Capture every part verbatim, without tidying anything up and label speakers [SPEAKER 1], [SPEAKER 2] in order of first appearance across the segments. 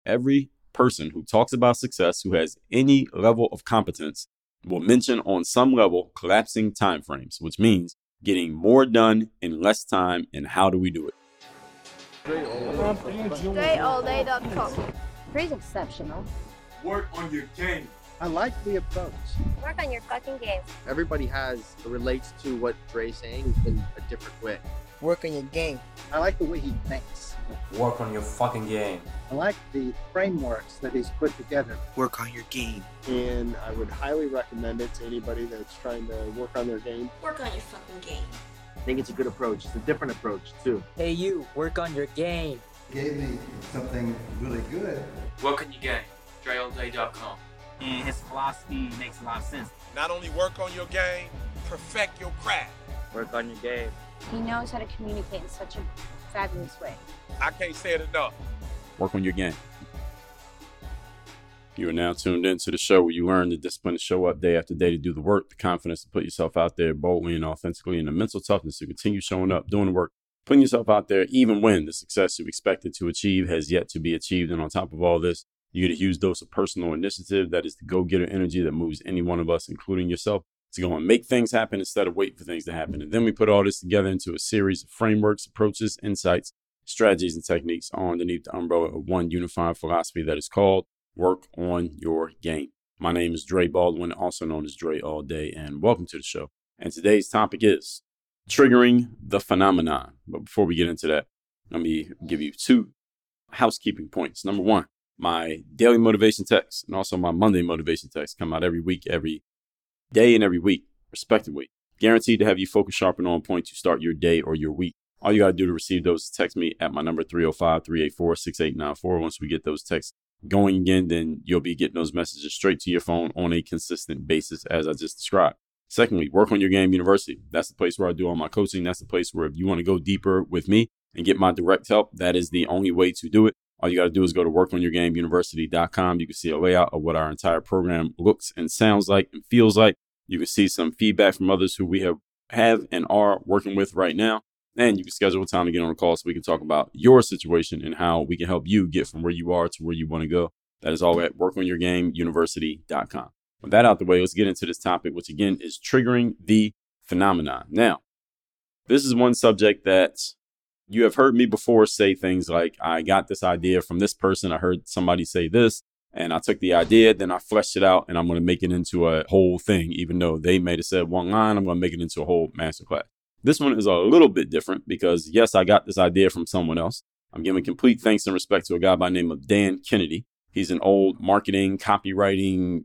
[SPEAKER 1] Every person who talks about success, who has any level of competence, will mention on some level collapsing timeframes, which means getting more done in less time. And how do we do it?
[SPEAKER 2] Dre all day dot com.
[SPEAKER 3] Dre's exceptional.
[SPEAKER 4] Work on your game.
[SPEAKER 5] I like the approach.
[SPEAKER 2] Work on your fucking game.
[SPEAKER 5] Everybody has relates to what Dre's saying in a different way.
[SPEAKER 6] Work on your game.
[SPEAKER 5] I like the way he thinks.
[SPEAKER 4] Work on your fucking game.
[SPEAKER 5] I like the frameworks that he's put together.
[SPEAKER 6] Work on your game.
[SPEAKER 7] And I would highly recommend it to anybody that's trying to work on their game.
[SPEAKER 8] Work on your fucking game.
[SPEAKER 5] I think it's a good approach. It's a different approach, too.
[SPEAKER 6] Hey, you, work on your game.
[SPEAKER 9] Gave me something really good.
[SPEAKER 4] Work on your game. Dre all day dot com.
[SPEAKER 10] And his philosophy makes a lot of sense.
[SPEAKER 11] Not only work on your game, perfect your craft.
[SPEAKER 5] Work on your game.
[SPEAKER 3] He knows how to communicate in such a fabulous way.
[SPEAKER 11] I can't say it enough.
[SPEAKER 1] Work on your game. You are now tuned into the show where you learn the discipline to show up day after day to do the work, the confidence to put yourself out there boldly and authentically, and the mental toughness to continue showing up, doing the work, putting yourself out there even when the success you expected to achieve has yet to be achieved. And on top of all this, you get a huge dose of personal initiative. That is the go-getter energy that moves any one of us, including yourself, to go and make things happen instead of waiting for things to happen. And then we put all this together into a series of frameworks, approaches, insights, strategies, and techniques all underneath the umbrella of one unified philosophy that is called Work on Your Game. My name is Dre Baldwin, also known as Dre All Day, and welcome to the show. And today's topic is triggering the phenomenon. But before we get into that, let me give you two housekeeping points. Number one, my daily motivation text and also my Monday motivation text come out every week, every day and every week, respectively. Guaranteed to have you focus sharp and on point to start your day or your week. All you got to do to receive those is text me at my number three oh five, three eight four, six eight nine four. Once we get those texts going again, then you'll be getting those messages straight to your phone on a consistent basis, as I just described. Secondly, Work on Your Game University. That's the place where I do all my coaching. That's the place where if you want to go deeper with me and get my direct help, that is the only way to do it. All you got to do is go to work on your game university dot com. You can see a layout of what our entire program looks and sounds like and feels like. You can see some feedback from others who we have, have and are working with right now. And you can schedule a time to get on a call so we can talk about your situation and how we can help you get from where you are to where you want to go. That is all at work on your game university dot com. With that out the way, let's get into this topic, which again is triggering the phenomenon. Now, this is one subject that you have heard me before say things like, I got this idea from this person. I heard somebody say this, and I took the idea, then I fleshed it out, and I'm going to make it into a whole thing. Even though they may have said one line, I'm going to make it into a whole masterclass. This one is a little bit different because, yes, I got this idea from someone else. I'm giving complete thanks and respect to a guy by the name of Dan Kennedy. He's an old marketing, copywriting,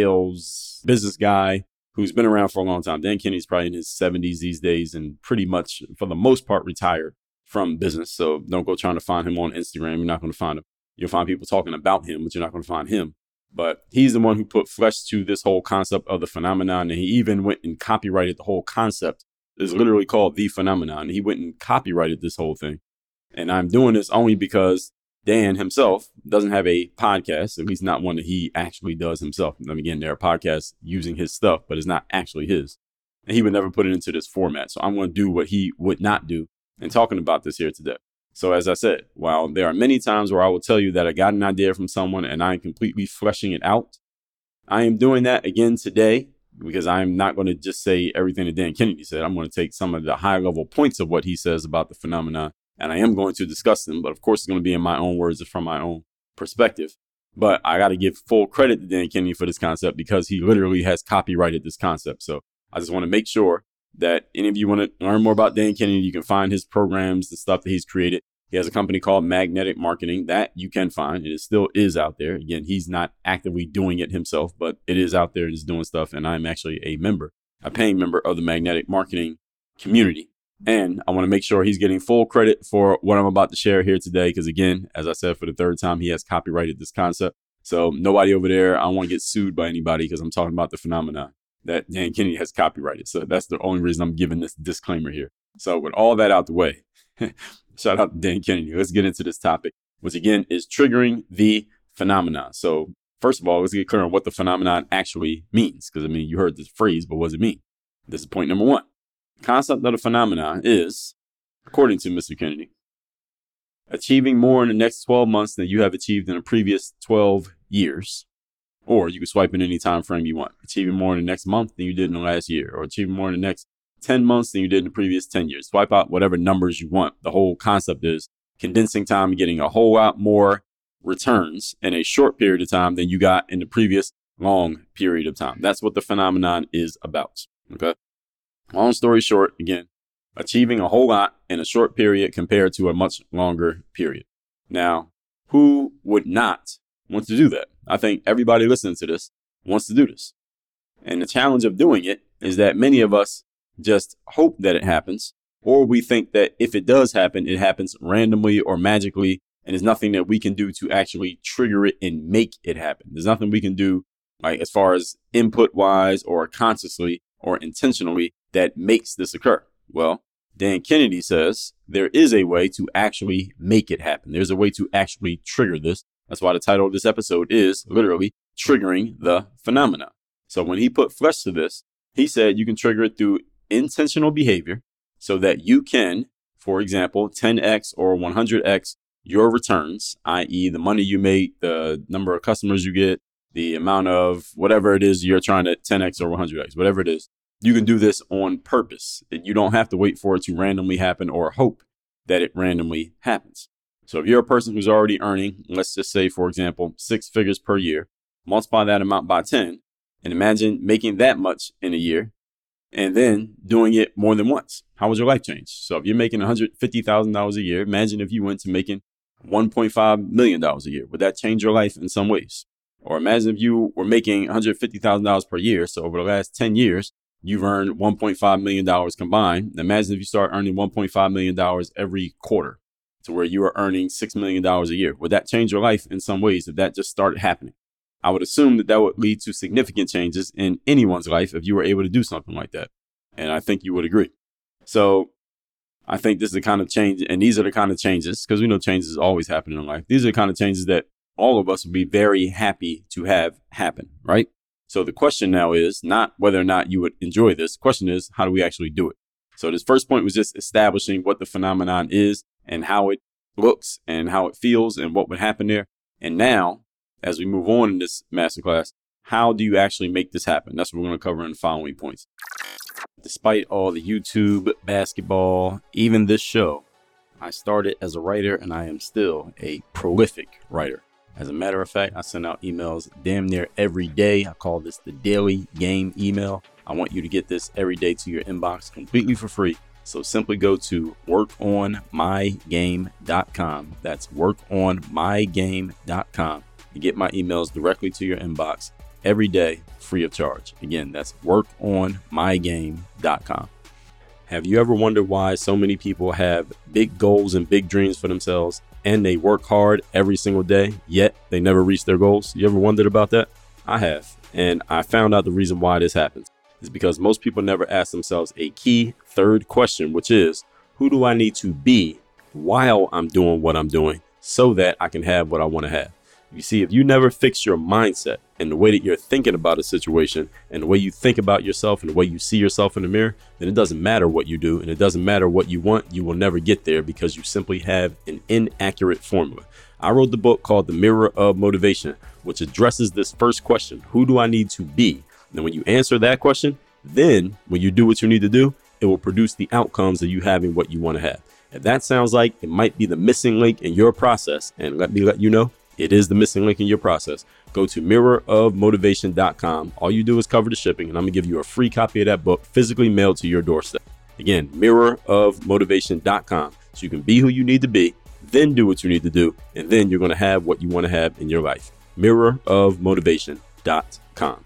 [SPEAKER 1] sales, business guy who's been around for a long time. Dan Kennedy's probably in his seventies these days and pretty much, for the most part, retired from business. So don't go trying to find him on Instagram. You're not going to find him. You'll find people talking about him, but you're not going to find him. But he's the one who put flesh to this whole concept of the phenomenon. And he even went and copyrighted the whole concept. It's literally called The Phenomenon. He went and copyrighted this whole thing. And I'm doing this only because Dan himself doesn't have a podcast, at least not one that he actually does himself. And again, there are podcasts using his stuff, but it's not actually his. And he would never put it into this format. So I'm going to do what he would not do and talking about this here today. So as I said, while there are many times where I will tell you that I got an idea from someone and I am completely fleshing it out, I am doing that again today because I'm not going to just say everything that Dan Kennedy said. I'm going to take some of the high level points of what he says about the phenomenon, and I am going to discuss them. But of course, it's going to be in my own words and from my own perspective. But I got to give full credit to Dan Kennedy for this concept because he literally has copyrighted this concept. So I just want to make sure that any of you want to learn more about Dan Kennedy, you can find his programs, the stuff that he's created. He has a company called Magnetic Marketing that you can find. It still is out there. Again, he's not actively doing it himself, but it is out there. It's doing stuff. And I'm actually a member, a paying member of the Magnetic Marketing community. And I want to make sure he's getting full credit for what I'm about to share here today. Because again, as I said, for the third time, he has copyrighted this concept. So nobody over there, I don't want to get sued by anybody because I'm talking about the phenomenon that Dan Kennedy has copyrighted. So that's the only reason I'm giving this disclaimer here. So with all that out the way, shout out to Dan Kennedy. Let's get into this topic, which again is triggering the phenomenon. So first of all, let's get clear on what the phenomenon actually means. Because I mean, you heard this phrase, but what does it mean? This is point number one. The concept of the phenomenon is, according to Mister Kennedy, achieving more in the next twelve months than you have achieved in the previous twelve years. Or you can swipe in any time frame you want. Achieving more in the next month than you did in the last year, or achieving more in the next ten months than you did in the previous ten years. Swipe out whatever numbers you want. The whole concept is condensing time and getting a whole lot more returns in a short period of time than you got in the previous long period of time. That's what the phenomenon is about. Okay. Long story short, again, achieving a whole lot in a short period compared to a much longer period. Now, who would not want to do that? I think everybody listening to this wants to do this. And the challenge of doing it is that many of us just hope that it happens, or we think that if it does happen, it happens randomly or magically, and there's nothing that we can do to actually trigger it and make it happen. There's nothing we can do, like as far as input wise or consciously or intentionally, that makes this occur. Well, Dan Kennedy says there is a way to actually make it happen. There's a way to actually trigger this. That's why the title of this episode is literally Triggering the Phenomena. So when he put flesh to this, he said you can trigger it through intentional behavior so that you can, for example, ten x or one hundred x your returns, that is the money you make, the number of customers you get, the amount of whatever it is you're trying to ten x or one hundred x, whatever it is. You can do this on purpose. You don't have to wait for it to randomly happen or hope that it randomly happens. So if you're a person who's already earning, let's just say, for example, six figures per year, multiply that amount by ten, and imagine making that much in a year and then doing it more than once. How would your life change? So if you're making one hundred fifty thousand dollars a year, imagine if you went to making one point five million dollars a year. Would that change your life in some ways? Or imagine if you were making one hundred fifty thousand dollars per year. So over the last ten years, you've earned one point five million dollars combined. Imagine if you start earning one point five million dollars every quarter to where you are earning six million dollars a year. Would that change your life in some ways if that just started happening? I would assume that that would lead to significant changes in anyone's life if you were able to do something like that. And I think you would agree. So I think this is the kind of change, and these are the kind of changes, because we know changes always happen in life. These are the kind of changes that all of us would be very happy to have happen, right? So the question now is not whether or not you would enjoy this. The question is, how do we actually do it? So this first point was just establishing what the phenomenon is and how it looks and how it feels and what would happen there. And now, as we move on in this masterclass, how do you actually make this happen? That's what we're going to cover in the following points. Despite all the YouTube, basketball, even this show, I started as a writer and I am still a prolific writer. As a matter of fact, I send out emails damn near every day. I call this the daily game email. I want you to get this every day to your inbox completely for free. So simply go to work on my game dot com. That's work on my game dot com and get my emails directly to your inbox every day, free of charge. Again, that's work on my game dot com. Have you ever wondered why so many people have big goals and big dreams for themselves and they work hard every single day, yet they never reach their goals? You ever wondered about that? I have. And I found out the reason why this happens is because most people never ask themselves a key third question, which is, who do I need to be while I'm doing what I'm doing so that I can have what I want to have? You see, if you never fix your mindset and the way that you're thinking about a situation and the way you think about yourself and the way you see yourself in the mirror, then it doesn't matter what you do and it doesn't matter what you want. You will never get there because you simply have an inaccurate formula. I wrote the book called The Mirror of Motivation, which addresses this first question. Who do I need to be? And when you answer that question, then when you do what you need to do, it will produce the outcomes of you having what you want to have. If that sounds like it might be the missing link in your process, and let me let you know, it is the missing link in your process. Go to mirror of motivation dot com. All you do is cover the shipping, and I'm going to give you a free copy of that book physically mailed to your doorstep. Again, mirror of motivation dot com. So you can be who you need to be, then do what you need to do, and then you're going to have what you want to have in your life. mirror of motivation dot com.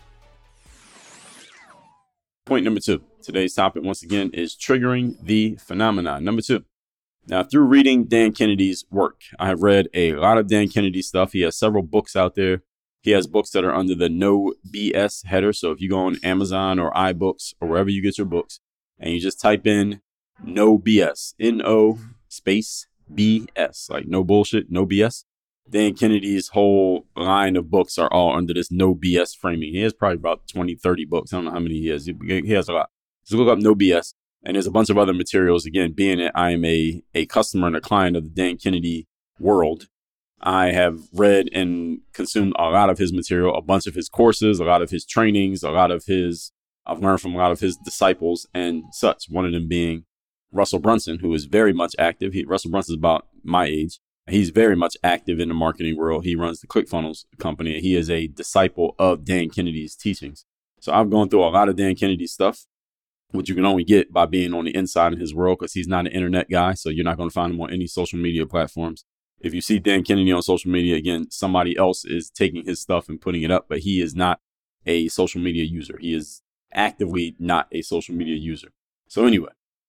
[SPEAKER 1] Point number two. Today's topic, once again, is triggering the phenomenon. Number two. Now, through reading Dan Kennedy's work, I have read a lot of Dan Kennedy stuff. He has several books out there. He has books that are under the No B S header. So if you go on Amazon or iBooks or wherever you get your books and you just type in No B S, N O space B S, like no bullshit, no B S. Dan Kennedy's whole line of books are all under this No B S framing. He has probably about twenty, thirty books. I don't know how many he has. He has a lot. So look up No B S. And there's a bunch of other materials. Again, being that I am a, a customer and a client of the Dan Kennedy world. I have read and consumed a lot of his material, a bunch of his courses, a lot of his trainings, a lot of his, I've learned from a lot of his disciples and such. One of them being Russell Brunson, who is very much active. He, Russell Brunson is about my age. He's very much active in the marketing world. He runs the ClickFunnels company. He is a disciple of Dan Kennedy's teachings. So I've gone through a lot of Dan Kennedy's stuff, which you can only get by being on the inside of his world, because he's not an internet guy. So you're not going to find him on any social media platforms. If you see Dan Kennedy on social media, again, somebody else is taking his stuff and putting it up, but he is not a social media user. He is actively not a social media user. So anyway,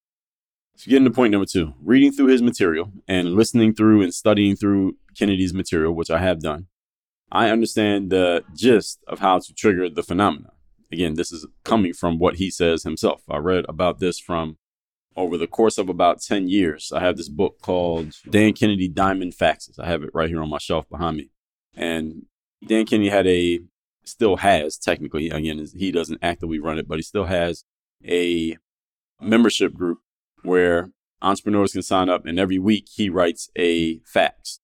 [SPEAKER 1] so getting to point number two, reading through his material and listening through and studying through Kennedy's material, which I have done, I understand the gist of how to trigger the phenomena. Again, this is coming from what he says himself. I read about this from over the course of about ten years. I have this book called Dan Kennedy Diamond Faxes. I have it right here on my shelf behind me. And Dan Kennedy had a, still has technically, again, he doesn't actively run it, but he still has a membership group where entrepreneurs can sign up, and every week he writes a fax.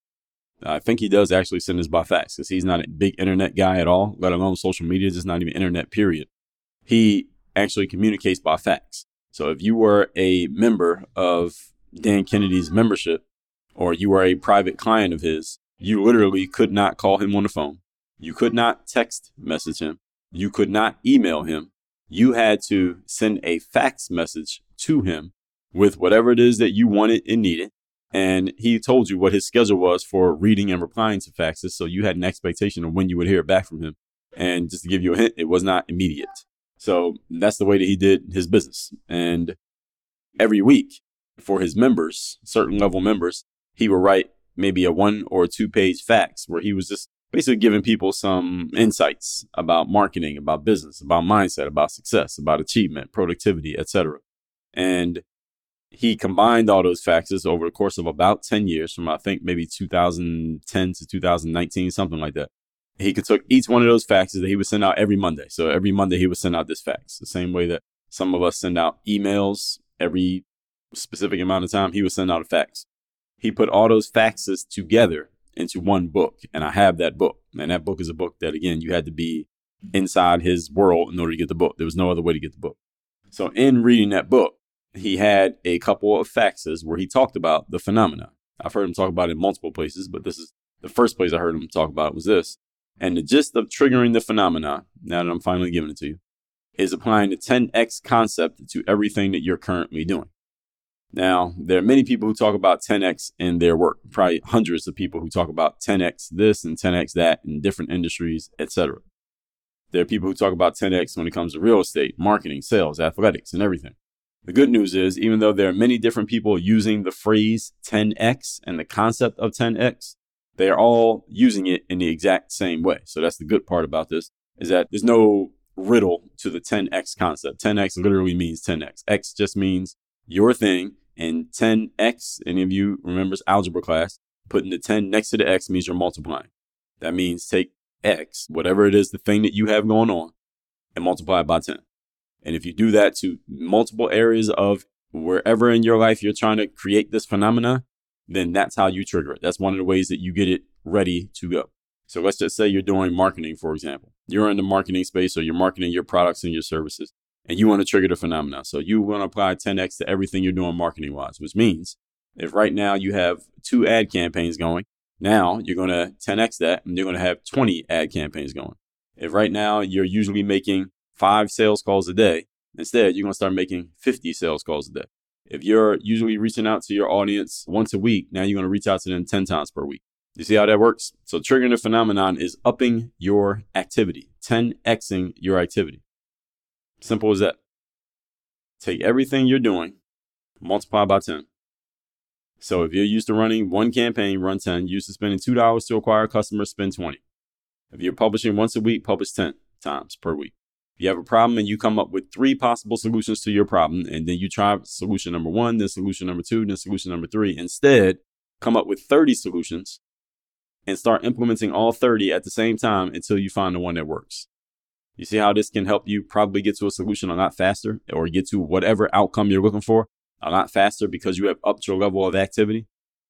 [SPEAKER 1] I think he does actually send this by fax, because he's not a big internet guy at all, let alone social media, just not even internet, period. He actually communicates by fax. So if you were a member of Dan Kennedy's membership, or you were a private client of his, you literally could not call him on the phone. You could not text message him. You could not email him. You had to send a fax message to him with whatever it is that you wanted and needed. And he told you what his schedule was for reading and replying to faxes. So you had an expectation of when you would hear back from him. And just to give you a hint, it was not immediate. So that's the way that he did his business. And every week for his members, certain level members, he would write maybe a one or two page fax where he was just basically giving people some insights about marketing, about business, about mindset, about success, about achievement, productivity, et cetera. And he combined all those faxes over the course of about ten years, from I think maybe two thousand ten to two thousand nineteen, something like that. He could took each one of those faxes that he would send out every Monday. So every Monday he would send out this fax, the same way that some of us send out emails every specific amount of time. He would send out a fax. He put all those faxes together into one book. And I have that book. And that book is a book that, again, you had to be inside his world in order to get the book. There was no other way to get the book. So in reading that book, he had a couple of faxes where he talked about the phenomena. I've heard him talk about it in multiple places, but this is the first place I heard him talk about it was this. And the gist of triggering the phenomena, now that I'm finally giving it to you, is applying the ten X concept to everything that you're currently doing. Now, there are many people who talk about ten X in their work, probably hundreds of people who talk about ten X this and ten X that in different industries, et cetera. There are people who talk about ten X when it comes to real estate, marketing, sales, athletics, and everything. The good news is, even though there are many different people using the phrase ten X and the concept of ten X, they are all using it in the exact same way. So that's the good part about this, is that there's no riddle to the ten X concept. ten X literally means ten X. X just means your thing. And ten X, any of you remembers algebra class, putting the ten next to the X means you're multiplying. That means take X, whatever it is, the thing that you have going on, and multiply it by ten. And if you do that to multiple areas of wherever in your life you're trying to create this phenomena, then that's how you trigger it. That's one of the ways that you get it ready to go. So let's just say you're doing marketing, for example. You're in the marketing space, or you're marketing your products and your services, and you want to trigger the phenomena. So you want to apply ten X to everything you're doing marketing-wise, which means if right now you have two ad campaigns going, now you're going to ten X that, and you're going to have twenty ad campaigns going. If right now you're usually making five sales calls a day, instead you're going to start making fifty sales calls a day. If you're usually reaching out to your audience once a week, now you're going to reach out to them ten times per week. You see how that works? So triggering the phenomenon is upping your activity, ten Xing your activity. Simple as that. Take everything you're doing, multiply by ten. So if you're used to running one campaign, run ten. Used to spending two dollars to acquire customers, spend twenty. If you're publishing once a week, publish ten times per week. If you have a problem and you come up with three possible solutions to your problem, and then you try solution number one, then solution number two, then solution number three, instead come up with thirty solutions and start implementing all thirty at the same time until you find the one that works. You see how this can help you probably get to a solution a lot faster, or get to whatever outcome you're looking for a lot faster because you have upped your level of activity?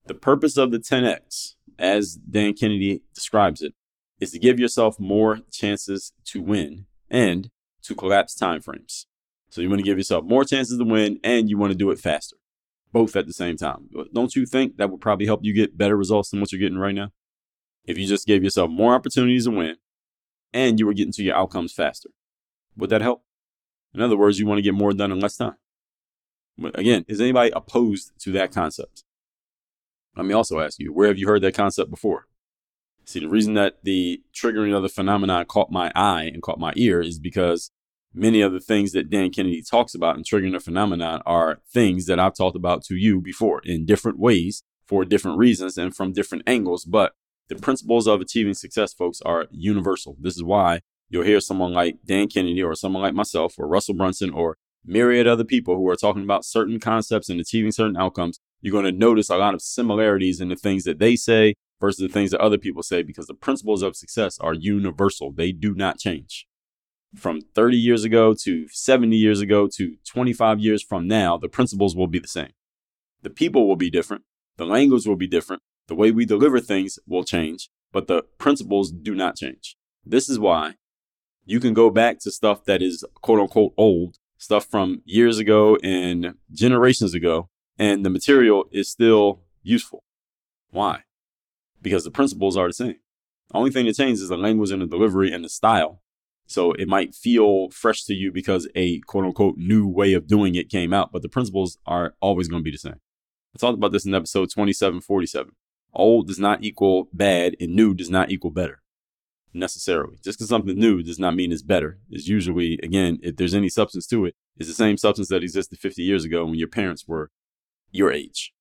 [SPEAKER 1] The purpose of the ten X, as Dan Kennedy describes it, is to give yourself more chances to win and to collapse timeframes. So you want to give yourself more chances to win and you want to do it faster, both at the same time. Don't you think that would probably help you get better results than what you're getting right now? If you just gave yourself more opportunities to win and you were getting to your outcomes faster, would that help? In other words, you want to get more done in less time. But again, is anybody opposed to that concept? Let me also ask you, where have you heard that concept before? See, the reason that the triggering of the phenomenon caught my eye and caught my ear is because many of the things that Dan Kennedy talks about in triggering the phenomenon are things that I've talked about to you before in different ways for different reasons and from different angles. But the principles of achieving success, folks, are universal. This is why you'll hear someone like Dan Kennedy or someone like myself or Russell Brunson or myriad other people who are talking about certain concepts and achieving certain outcomes. You're going to notice a lot of similarities in the things that they say versus the things that other people say, because the principles of success are universal. They do not change. From thirty years ago to seventy years ago to twenty-five years from now, the principles will be the same. The people will be different. The language will be different. The way we deliver things will change, but the principles do not change. This is why you can go back to stuff that is quote unquote old, stuff from years ago and generations ago, and the material is still useful. Why? Because the principles are the same. The only thing that changes is the language and the delivery and the style. So it might feel fresh to you because a quote unquote new way of doing it came out, but the principles are always going to be the same. I talked about this in episode twenty-seven forty-seven. Old does not equal bad and new does not equal better necessarily. Just because something new does not mean it's better. It's usually, again, if there's any substance to it, it's the same substance that existed fifty years ago when your parents were your age.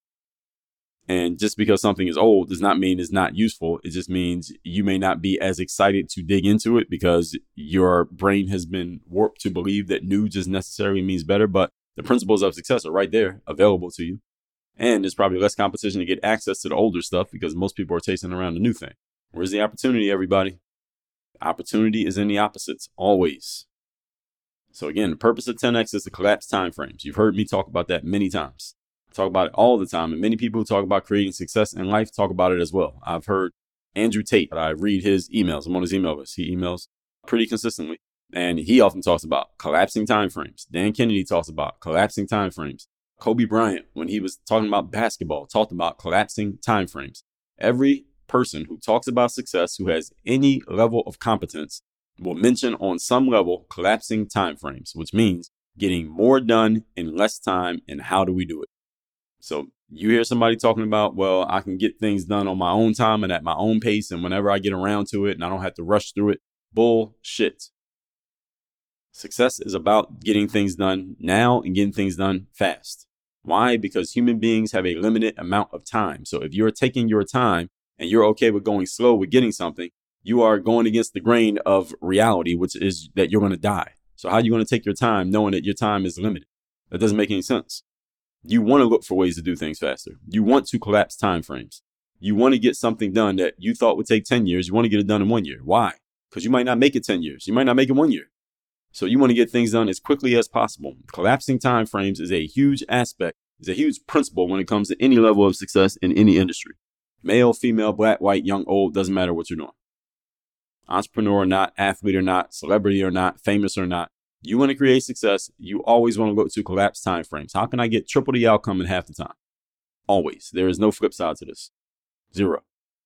[SPEAKER 1] And just because something is old does not mean it's not useful. It just means you may not be as excited to dig into it because your brain has been warped to believe that new just necessarily means better. But the principles of success are right there available to you. And there's probably less competition to get access to the older stuff because most people are chasing around the new thing. Where's the opportunity, everybody? The opportunity is in the opposites, always. So again, the purpose of ten X is to collapse timeframes. You've heard me talk about that many times. I talk about it all the time. And many people who talk about creating success in life talk about it as well. I've heard Andrew Tate, I read his emails. I'm on his email list. He emails pretty consistently. And he often talks about collapsing timeframes. Dan Kennedy talks about collapsing timeframes. Kobe Bryant, when he was talking about basketball, talked about collapsing timeframes. Every person who talks about success, who has any level of competence, will mention on some level collapsing timeframes, which means getting more done in less time. And how do we do it? So you hear somebody talking about, well, I can get things done on my own time and at my own pace, and whenever I get around to it and I don't have to rush through it. Bullshit. Success is about getting things done now and getting things done fast. Why? Because human beings have a limited amount of time. So if you're taking your time and you're okay with going slow with getting something, you are going against the grain of reality, which is that you're going to die. So how are you going to take your time knowing that your time is limited? That doesn't make any sense. You want to look for ways to do things faster. You want to collapse timeframes. You want to get something done that you thought would take ten years. You want to get it done in one year. Why? Because you might not make it ten years. You might not make it one year. So you want to get things done as quickly as possible. Collapsing timeframes is a huge aspect, is a huge principle when it comes to any level of success in any industry. Male, female, black, white, young, old, doesn't matter what you're doing. Entrepreneur or not, athlete or not, celebrity or not, famous or not. You want to create success, you always want to look to collapse timeframes. How can I get triple the outcome in half the time? Always. There is no flip side to this. Zero.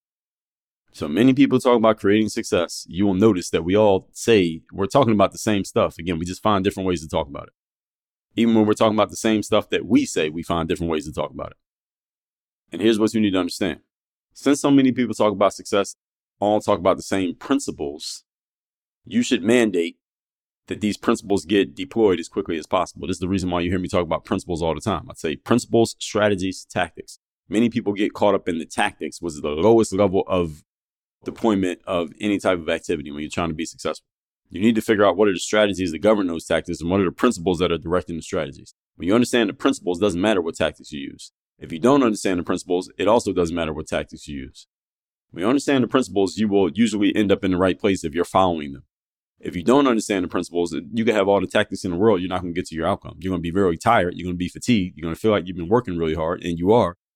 [SPEAKER 1] So many people talk about creating success. You will notice that we all say we're talking about the same stuff. Again, we just find different ways to talk about it. Even when we're talking about the same stuff that we say, we find different ways to talk about it. And here's what you need to understand. Since so many people talk about success, all talk about the same principles, you should mandate that these principles get deployed as quickly as possible. This is the reason why you hear me talk about principles all the time. I'd say principles, strategies, tactics. Many people get caught up in the tactics, which is the lowest level of deployment of any type of activity when you're trying to be successful. You need to figure out what are the strategies that govern those tactics and what are the principles that are directing the strategies. When you understand the principles, it doesn't matter what tactics you use. If you don't understand the principles, it also doesn't matter what tactics you use. When you understand the principles, you will usually end up in the right place if you're following them. If you don't understand the principles, you can have all the tactics in the world. You're not going to get to your outcome. You're going to be very tired. You're going to be fatigued. You're going to feel like you've been working really hard, and you are,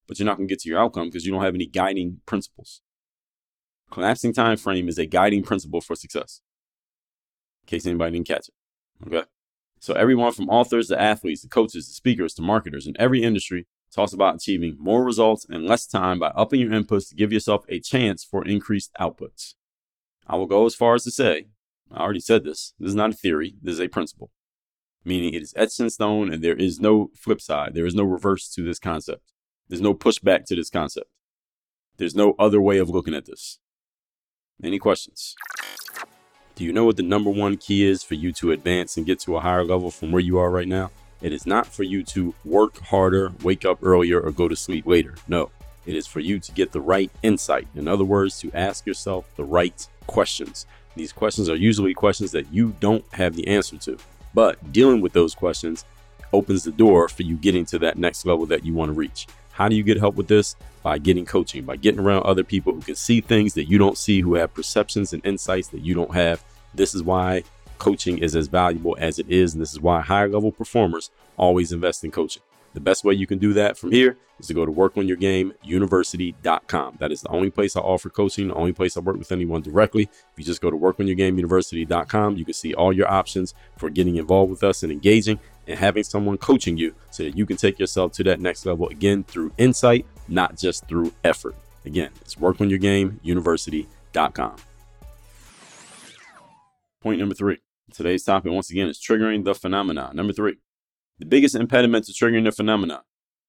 [SPEAKER 1] but you're not going to get to your outcome because you don't have any guiding principles. Collapsing time frame is a guiding principle for success, in case anybody didn't catch it. Okay. So everyone from authors to athletes to coaches to speakers to marketers in every industry talks about achieving more results in less time by upping your inputs to give yourself a chance for increased outputs. I will go as far as to say, I already said this, this is not a theory, this is a principle, meaning it is etched in stone and there is no flip side, there is no reverse to this concept. There's no pushback to this concept. There's no other way of looking at this. Any questions? Do you know what the number one key is for you to advance and get to a higher level from where you are right now? It is not for you to work harder, wake up earlier, or go to sleep later. No, it is for you to get the right insight. In other words, to ask yourself the right questions. These questions are usually questions that you don't have the answer to, but dealing with those questions opens the door for you getting to that next level that you want to reach. How do you get help with this? By getting coaching, by getting around other people who can see things that you don't see, who have perceptions and insights that you don't have. This is why coaching is as valuable as it is, and this is why higher level performers always invest in coaching. The best way you can do that from here is to go to work on your game university dot com. That is the only place I offer coaching, the only place I work with anyone directly. If you just go to work on your game university dot com, you can see all your options for getting involved with us and engaging and having someone coaching you so that you can take yourself to that next level again through insight, not just through effort. Again, it's work on your game university dot com. Point number three. Today's topic, once again, is triggering the phenomenon. Number three, the biggest impediment to triggering the phenomenon.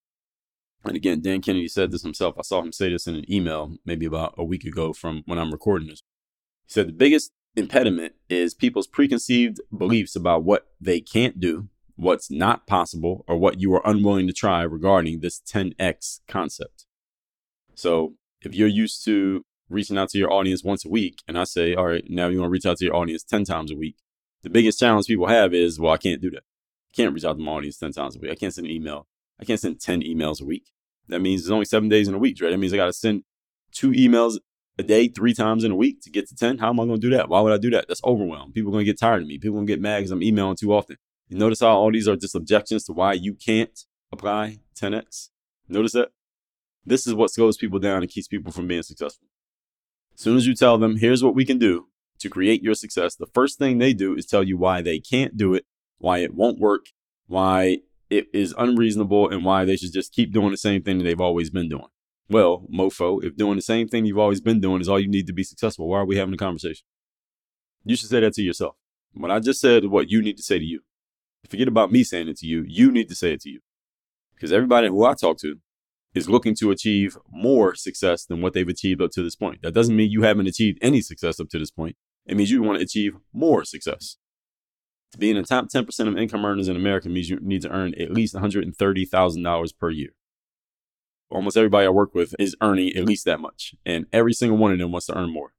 [SPEAKER 1] And again, Dan Kennedy said this himself. I saw him say this in an email maybe about a week ago from when I'm recording this. He said the biggest impediment is people's preconceived beliefs about what they can't do, what's not possible, or what you are unwilling to try regarding this ten X concept. So if you're used to reaching out to your audience once a week, and I say, all right, now you want to reach out to your audience ten times a week, the biggest challenge people have is, well, I can't do that. I can't reach out to my audience ten times a week. I can't send an email. I can't send ten emails a week. That means there's only seven days in a week, right? That means I got to send two emails a day, three times in a week to get to ten. How am I going to do that? Why would I do that? That's overwhelmed. People are going to get tired of me. People are going to get mad because I'm emailing too often. You notice how all these are just objections to why you can't apply ten X? Notice that? This is what slows people down and keeps people from being successful. As soon as you tell them, here's what we can do to create your success, the first thing they do is tell you why they can't do it, why it won't work, why it is unreasonable, and why they should just keep doing the same thing that they've always been doing. Well, mofo, if doing the same thing you've always been doing is all you need to be successful, why are we having a conversation? You should say that to yourself. What I just said is what you need to say to you. Forget about me saying it to you. You need to say it to you. Because everybody who I talk to is looking to achieve more success than what they've achieved up to this point. That doesn't mean you haven't achieved any success up to this point. It means you want to achieve more success. To be in the top ten percent of income earners in America means you need to earn at least one hundred thirty thousand dollars per year. Almost everybody I work with is earning at least that much, and every single one of them wants to earn more.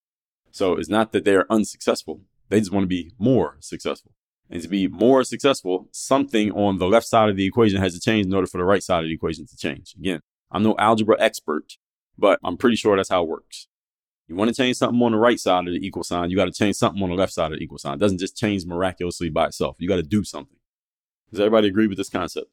[SPEAKER 1] So it's not that they're unsuccessful. They just want to be more successful. And to be more successful, something on the left side of the equation has to change in order for the right side of the equation to change. Again, I'm no algebra expert, but I'm pretty sure that's how it works. You want to change something on the right side of the equal sign, you got to change something on the left side of the equal sign. It doesn't just change miraculously by itself. You got to do something. Does everybody agree with this concept?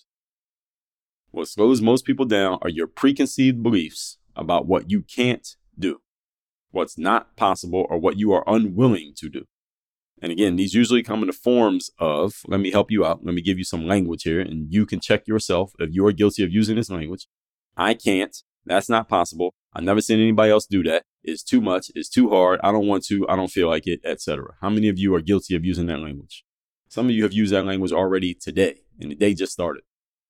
[SPEAKER 1] What slows most people down are your preconceived beliefs about what you can't do, what's not possible, or what you are unwilling to do. And again, these usually come in the forms of, let me help you out. Let me give you some language here, and you can check yourself if you are guilty of using this language. I can't. That's not possible. I've never seen anybody else do that. It's too much. It's too hard. I don't want to. I don't feel like it, et cetera. How many of you are guilty of using that language? Some of you have used that language already today, and the day just started.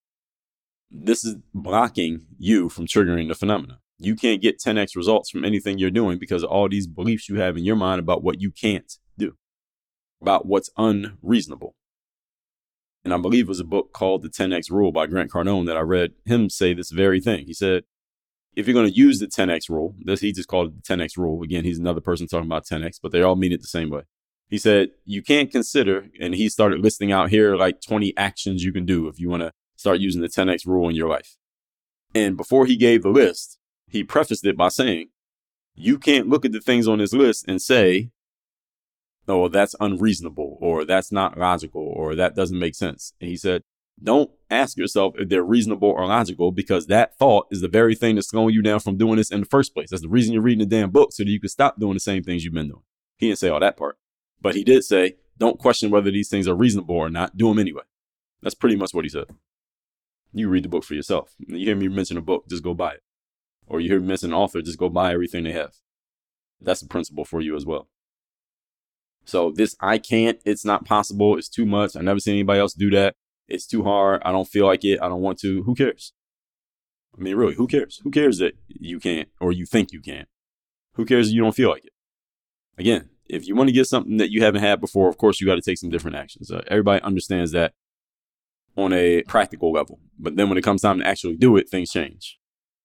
[SPEAKER 1] This is blocking you from triggering the phenomenon. You can't get ten X results from anything you're doing because of all these beliefs you have in your mind about what you can't do, about what's unreasonable. And I believe it was a book called The ten X Rule by Grant Cardone that I read him say this very thing. He said, if you're going to use the ten X rule, this he just called it the ten X rule. Again, he's another person talking about ten X, but they all mean it the same way. He said, you can't consider, and he started listing out here like twenty actions you can do if you want to start using the ten X rule in your life. And before he gave the list, he prefaced it by saying, you can't look at the things on this list and say, oh, well, that's unreasonable, or that's not logical, or that doesn't make sense. And he said, Don't ask yourself if they're reasonable or logical, because that thought is the very thing that's slowing you down from doing this in the first place. That's the reason you're reading the damn book, so that you can stop doing the same things you've been doing. He didn't say all that part, but he did say, don't question whether these things are reasonable or not. Do them anyway. That's pretty much what he said. You read the book for yourself. You hear me mention a book, just go buy it. Or you hear me mention an author, just go buy everything they have. That's a principle for you as well. So this, I can't, it's not possible, it's too much, I never seen anybody else do that, it's too hard, I don't feel like it, I don't want to. Who cares? I mean, really, who cares? Who cares that you can't or you think you can't? Who cares that you don't feel like it? Again, if you want to get something that you haven't had before, of course, you got to take some different actions. Uh, everybody understands that on a practical level. But then when it comes time to actually do it, things change.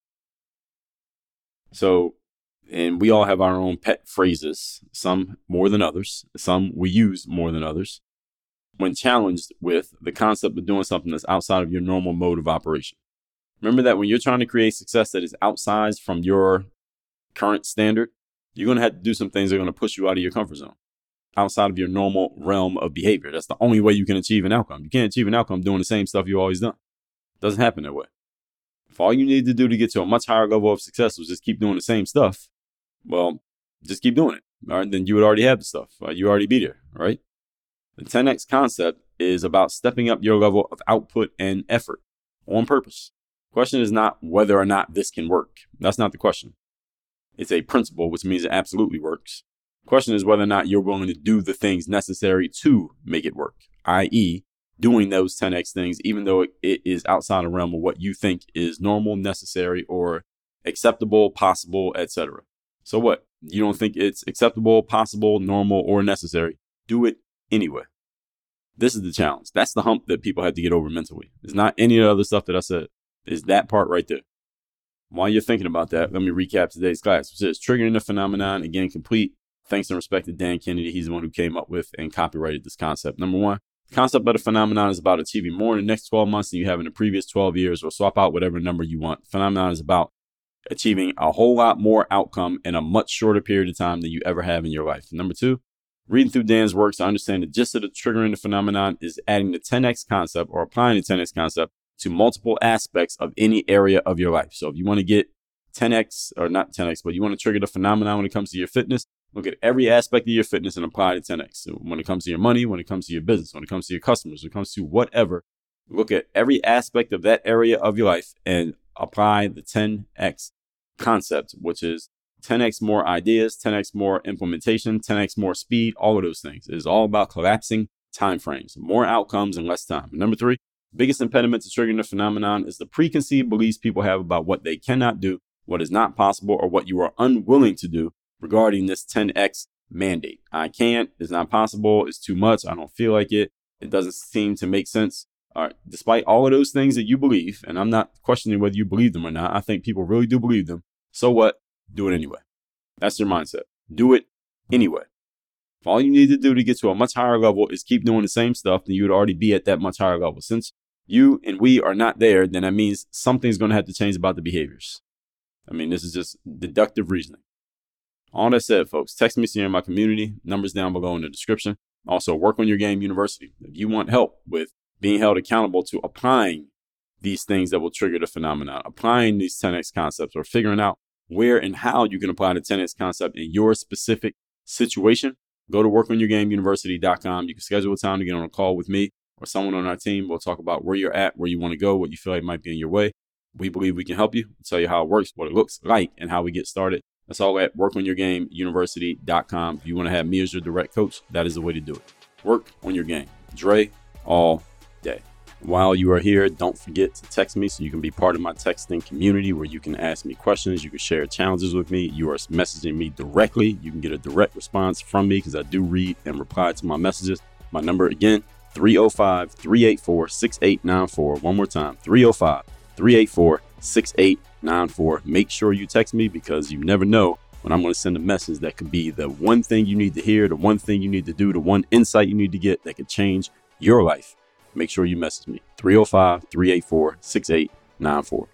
[SPEAKER 1] So, and we all have our own pet phrases, some more than others, some we use more than others, when challenged with the concept of doing something that's outside of your normal mode of operation. Remember that when you're trying to create success that is outsized from your current standard, you're going to have to do some things that are going to push you out of your comfort zone, outside of your normal realm of behavior. That's the only way you can achieve an outcome. You can't achieve an outcome doing the same stuff you've always done. It doesn't happen that way. If all you need to do to get to a much higher level of success was just keep doing the same stuff, well, just keep doing it. All right, then you would already have the stuff. Right? You already be there, right? The ten X concept is about stepping up your level of output and effort on purpose. The question is not whether or not this can work. That's not the question. It's a principle, which means it absolutely works. The question is whether or not you're willing to do the things necessary to make it work, that is, doing those ten X things, even though it is outside the realm of what you think is normal, necessary, or acceptable, possible, et cetera. So what? You don't think it's acceptable, possible, normal, or necessary? Do it anyway. This is the challenge. That's the hump that people have to get over mentally. It's not any of the other stuff that I said. It's that part right there. While you're thinking about that, let me recap today's class, which is Triggering the Phenomenon. Again, complete. Thanks and respect to Dan Kennedy. He's the one who came up with and copyrighted this concept. Number one, the concept of the phenomenon is about achieving more in the next twelve months than you have in the previous twelve years, or swap out whatever number you want. The phenomenon is about achieving a whole lot more outcome in a much shorter period of time than you ever have in your life. Number two, reading through Dan's works to understand the gist of the Triggering the Phenomenon is adding the ten X concept or applying the ten X concept to multiple aspects of any area of your life. So if you want to get ten X, or not ten X, but you want to trigger the phenomenon when it comes to your fitness, look at every aspect of your fitness and apply the ten X. So when it comes to your money, when it comes to your business, when it comes to your customers, when it comes to whatever, look at every aspect of that area of your life and apply the ten X concept, which is ten X more ideas, ten X more implementation, ten X more speed, all of those things. It is all about collapsing time frames, more outcomes in less time. Number three, biggest impediment to triggering the phenomenon is the preconceived beliefs people have about what they cannot do, what is not possible, or what you are unwilling to do regarding this ten X mandate. I can't, it's not possible, it's too much, I don't feel like it, it doesn't seem to make sense. All right, despite all of those things that you believe, and I'm not questioning whether you believe them or not, I think people really do believe them. So what? Do it anyway. That's your mindset. Do it anyway. If all you need to do to get to a much higher level is keep doing the same stuff, then you would already be at that much higher level. Since you and we are not there, then that means something's going to have to change about the behaviors. I mean, this is just deductive reasoning. All that said, folks, text me so you're in my community. Numbers down below in the description. Also, Work on Your Game University. If you want help with being held accountable to applying these things that will trigger the phenomenon, applying these ten X concepts, or figuring out where and how you can apply the ten X concept in your specific situation, go to work on your game university dot com. You can schedule a time to get on a call with me or someone on our team. We'll talk about where you're at, where you want to go, what you feel like might be in your way. We believe we can help you. We'll tell you how it works, what it looks like, and how we get started. That's all at work on your game university dot com. If you want to have me as your direct coach, that is the way to do it. Work on your game. Dre, all day. While you are here, don't forget to text me so you can be part of my texting community where you can ask me questions. You can share challenges with me. You are messaging me directly. You can get a direct response from me because I do read and reply to my messages. My number again, three oh five, three eight four, six eight nine four. One more time, three oh five, three eight four, six eight nine four. Make sure you text me because you never know when I'm going to send a message that could be the one thing you need to hear, the one thing you need to do, the one insight you need to get that could change your life. Make sure you message me, three oh five, three eight four, six eight nine four.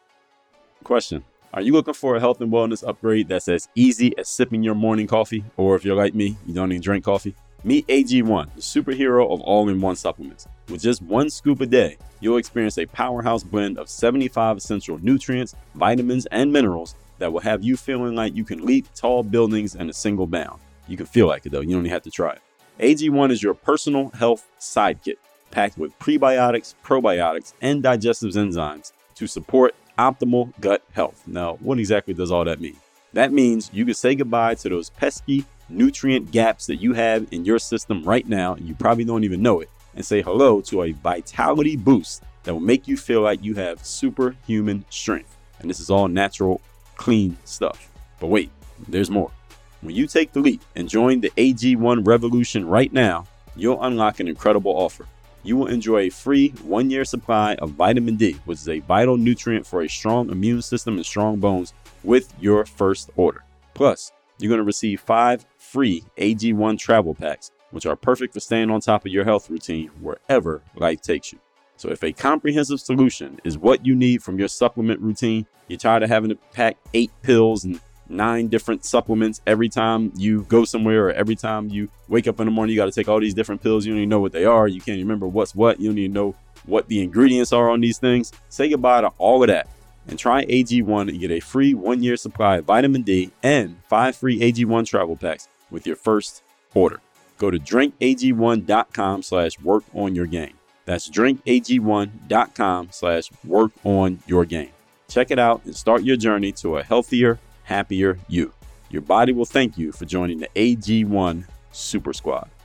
[SPEAKER 1] Question. Are you looking for a health and wellness upgrade that's as easy as sipping your morning coffee? Or if you're like me, you don't even drink coffee? Meet A G one, the superhero of all-in-one supplements. With just one scoop a day, you'll experience a powerhouse blend of seventy-five essential nutrients, vitamins, and minerals that will have you feeling like you can leap tall buildings in a single bound. You can feel like it though, you don't even have to try it. A G one is your personal health sidekick, packed with prebiotics, probiotics, and digestive enzymes to support optimal gut health. Now, what exactly does all that mean? That means you can say goodbye to those pesky nutrient gaps that you have in your system right now, and you probably don't even know it, and say hello to a vitality boost that will make you feel like you have superhuman strength. And this is all natural, clean stuff. But wait, there's more. When you take the leap and join the A G one revolution right now, you'll unlock an incredible offer. You will enjoy a free one-year supply of vitamin D, which is a vital nutrient for a strong immune system and strong bones, with your first order. Plus, you're going to receive five free A G one travel packs, which are perfect for staying on top of your health routine wherever life takes you. So if a comprehensive solution is what you need from your supplement routine, you're tired of having to pack eight pills and nine different supplements every time you go somewhere, or every time you wake up in the morning, you got to take all these different pills. You don't even know what they are. You can't remember what's what. You don't even know what the ingredients are on these things. Say goodbye to all of that and try A G one and get a free one-year supply of vitamin D and five free A G one travel packs with your first order. Go to drinkag1.com slash work on your game. That's drinkag1.com slash work on your game. Check it out and start your journey to a healthier, happier you. Your body will thank you for joining the A G one Super Squad.